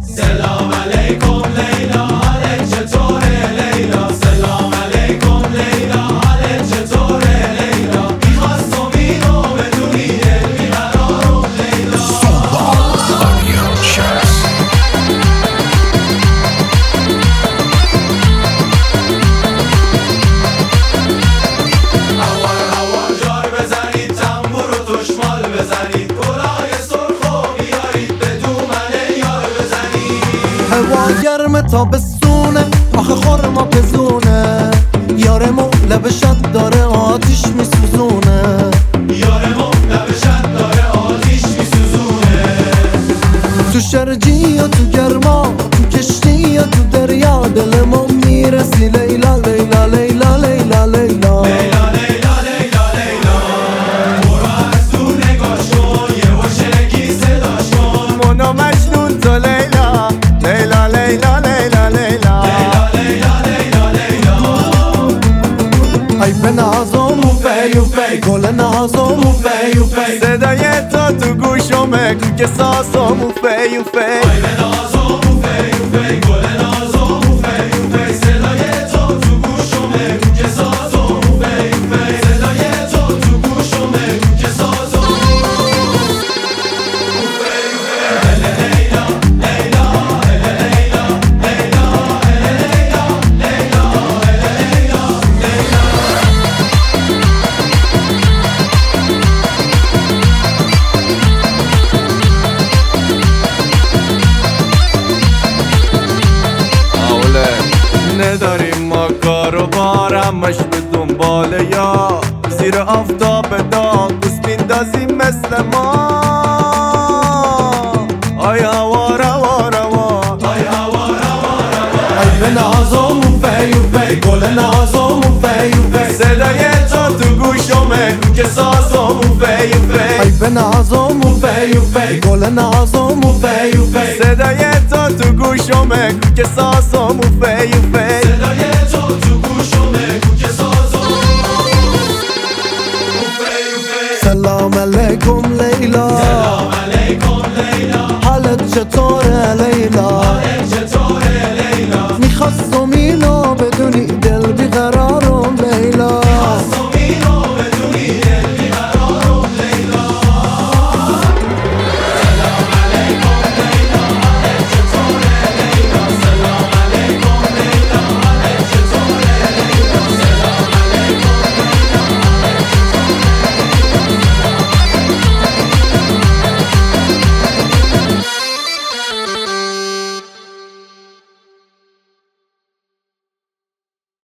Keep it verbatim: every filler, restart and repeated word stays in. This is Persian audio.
سلام علیکم لیلا، حالت چطوره لیلا؟ سلام علیکم لیلا، حالت چطوره لیلا؟ میخواستم اینو بدونی دل بیقرارم لیلا. هوار هوار جار بزنید، تنبور و تشمال بزنید، گلای سرخ و بیارید به دومن یار بزنید. هوا گرمه تابستونه، آخه خورما پزونه، یارمو لبشت داره آتیش میسوزونه. یارمو لبشت داره آتیش میسوزونه. تو شرجی یا تو گرما، تو کشتی یا تو دریا، دلمو میرسی لیلا لیلا لیلا لیلا لیلا. لیلا لیلا لیلا لیلا، برو از دور نگاش کن، یه وشنگی صداش کن. مونا مجنون تو لیلا لیلا لیلا لیلا لیلا لیلا لیلا لیلا لیلا. ای به نازم و فی و فی، گل نازم و فی و فی. صدای تو تو گوشمه که ساسم و فی و فی. ای به نازم و فی و فی، گل نازم و فی و فی. صدای تو تو گوشمه که سازم و فی و فی. صدای تو تو گوشمه که سازم و فی و فی. لیلا لیلا لیلا لیلا لیلا لیلا لیلا. نداریم ما کار و بار، همش به دنبال یا زیر آفتاب داغ بوس میندازیم مثل ما. آی هوار هوار هوار، ای هوار هوار هوار. ای به نازم و فی و فی، گل نازم و فی و فی. صدای تو تو گوشمه که سازم و فی و ای فی. به نازم و فی و فی، گل نازم و فی و فی. صدای تو تو گوشمه که سازم و فی و فی. صدای تو تو گوشمه که سازم و فی و فی. سلام علیکم لیلا، سلام علیکم لیلا، حالت چطوره لیلا؟